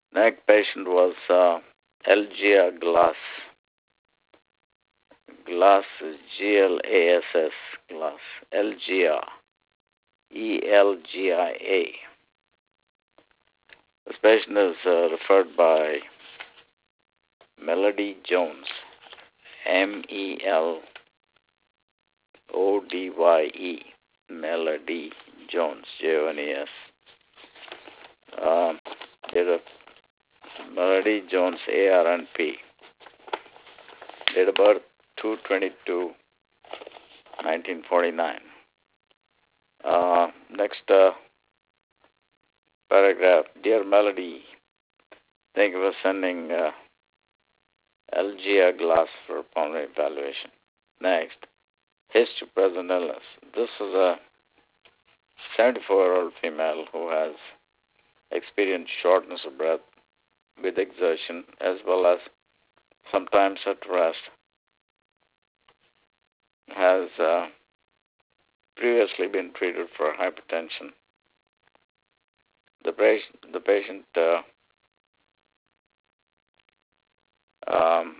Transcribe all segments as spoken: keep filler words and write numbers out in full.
Next patient was uh, Elgia Glass. Glass is G L A S S, Glass. Elgia, E L G I A. This patient is uh, referred by Melody Jones, M E L O D Y E, Melody Jones, J O N E S. Um, date of Melody Jones, A R N P. Date of birth two twenty-two nineteen forty-nine. Uh, next uh, paragraph. Dear Melody, thank you for sending uh, L G A glass for pulmonary evaluation. Next, history present illness. This is a seventy-four-year-old female who has experienced shortness of breath with exertion as well as sometimes at rest. Has uh, previously been treated for hypertension. The patient, the patient uh, um,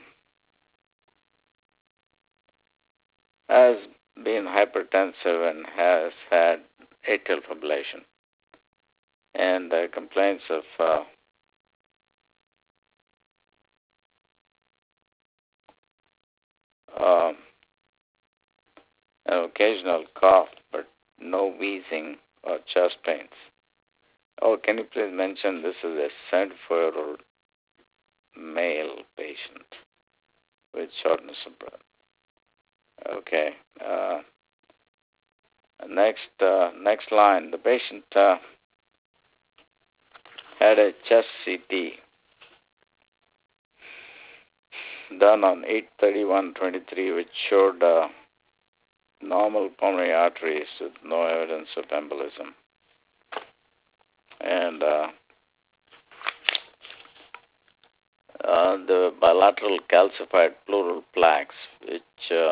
has been hypertensive and has had atrial fibrillation and uh, complaints of uh, uh, an occasional cough, but no wheezing or chest pains. Oh, can you please mention this is a seventy-four-year-old male patient with shortness of breath. Okay. Uh, next, uh, next line. The patient uh, had a chest C T done on eight thirty-one twenty-three, which showed uh, normal pulmonary arteries with no evidence of embolism. And uh, uh, the bilateral calcified pleural plaques, which uh,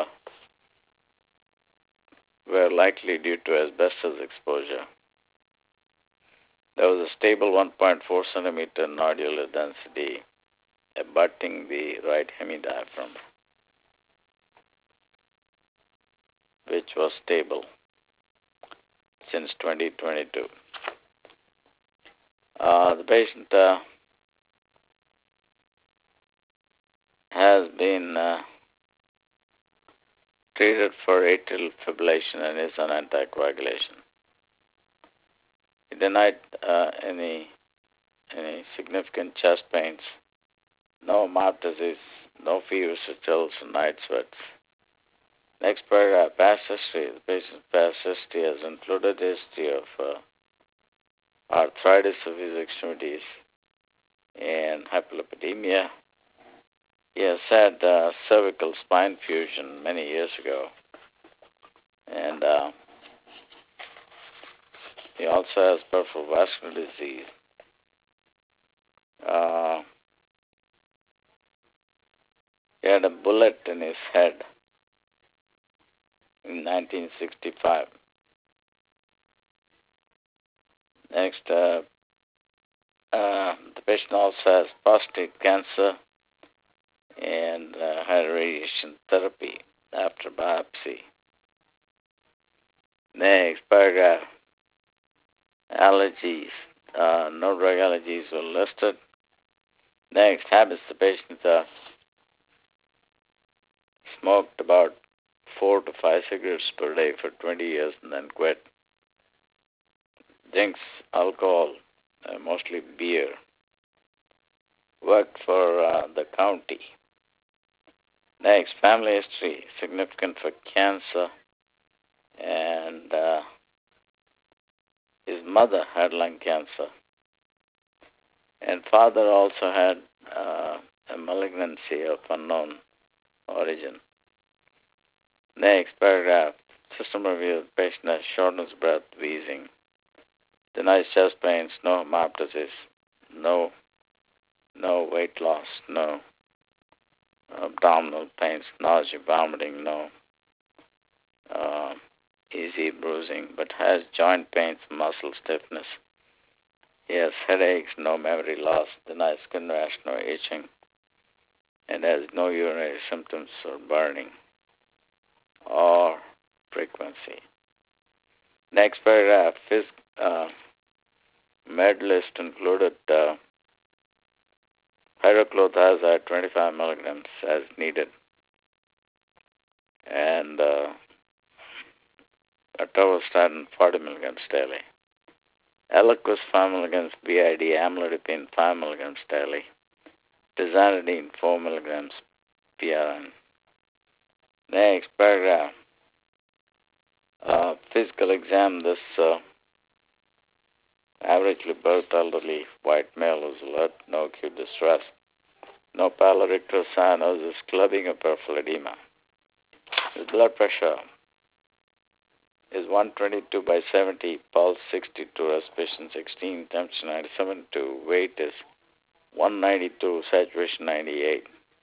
were likely due to asbestos exposure. There was a stable one point four centimeter nodular density abutting the right hemidiaphragm, which was stable since twenty twenty-two. Uh, the patient uh, has been uh, treated for atrial fibrillation and is on anticoagulation. He denied uh, any any significant chest pains, no mouth disease, no fevers or chills, and night sweats. Next paragraph, past history. The patient's past history has included history of uh, arthritis of his extremities and hyperlipidemia. He has had uh, cervical spine fusion many years ago, and uh, he also has peripheral vascular disease. Uh, he had a bullet in his head in nineteen sixty-five. Next, uh, uh, the patient also has prostate cancer and uh, had radiation therapy after biopsy. Next paragraph, allergies. Uh, no drug allergies were listed. Next, habits. The patient uh, smoked about four to five cigarettes per day for twenty years and then quit. Drinks alcohol, uh, mostly beer. Worked for uh, the county. Next, family history, significant for cancer, and uh, his mother had lung cancer, and father also had uh, a malignancy of unknown origin. Next paragraph, system review. The patient has shortness of breath, wheezing, denies chest pains, no hemoptysis, no no weight loss, no abdominal pains, nausea, vomiting, no uh, easy bruising, but has joint pains, muscle stiffness, He has headaches, no memory loss, denies skin rash, no itching, and has no urinary symptoms or burning or frequency. Next paragraph, his uh, med list included uh, hydrochlorothiazide twenty-five milligrams as needed, and uh, atorvastatin forty milligrams daily. Eliquis five milligrams B I D, amlodipine five milligrams daily, tizanidine four milligrams P R N. Next paragraph, uh, physical exam. This uh, averagely birth elderly white male is alert, no acute distress, no pallor, icterus, cyanosis, clubbing, or peripheral edema. His blood pressure is one twenty-two by seventy, pulse sixty-two, respiration sixteen, temperature ninety-seven point two, weight is one ninety-two, saturation ninety-eight.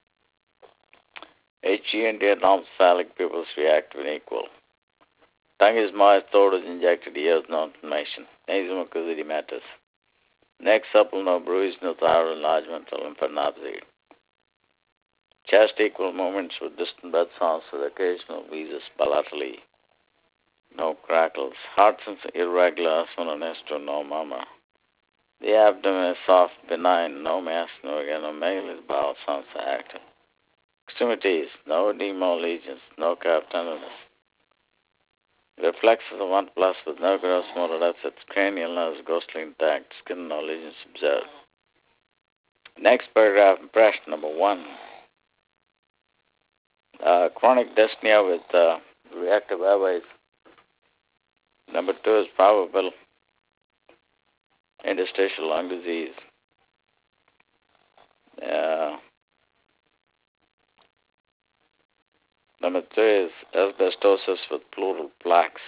H G and non-cephalic pupils react when equal. Tongue is moist, throat is injected, ears no inflammation. Nasal mucus edematous. Neck supple, no bruise, no thyroid enlargement or lymphadenopathy. Chest equal movements with distant breath sounds with occasional wheezes bilaterally. No crackles. Heart sensation irregular, sonorous to no murmur. The abdomen is soft, benign, no mass, no organomegaly, bowel sounds active. Extremities, no edema or lesions, no calf tenderness. Reflexes of one plus with no gross motor deficits, cranial nerves ghostly intact, skin no lesions observed. Next paragraph, impression number one. Uh, chronic dyspnea with uh, reactive airways. Number two is probable interstitial lung disease. Uh, number three is asbestosis with pleural plaques.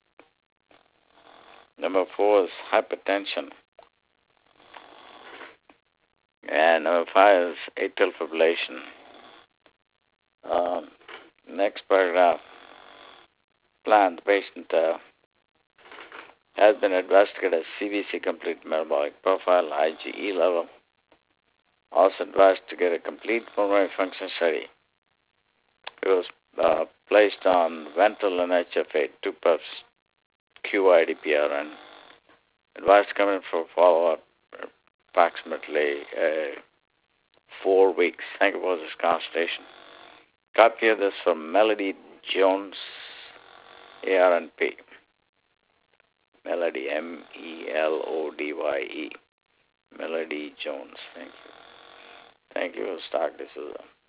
Number four is hypertension. And number five is atrial fibrillation. Um, next paragraph. Plan. The patient uh, has been investigated as C B C complete metabolic profile, I G E level. Also advised to get a complete pulmonary function study. He was uh, placed on Ventolin H F A, two puffs, Q I D P R N. Advised to come in for follow-up approximately uh, four weeks. Thank you for this consultation. Copy of this from Melody Jones, A R N P. Melody, M E L O D Y E. Melody Jones. Thank you. Thank you, Stock D'Souza.